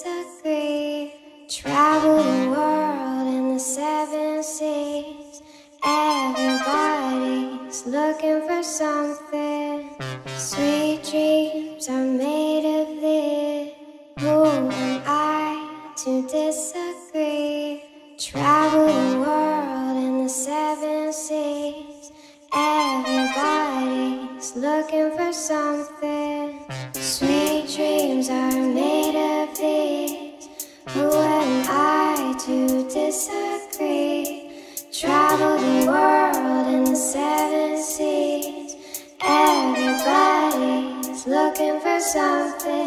disagree. Travel the world in the 7 seas. Everybody's looking for something. Sweet dreams are made of this. Who am I to disagree? Travel the world in the 7 seas. Everybody's looking for something. Sweet dreams are made of these. Who am I to disagree? Travel the world in the 7 seas. Everybody's looking for something.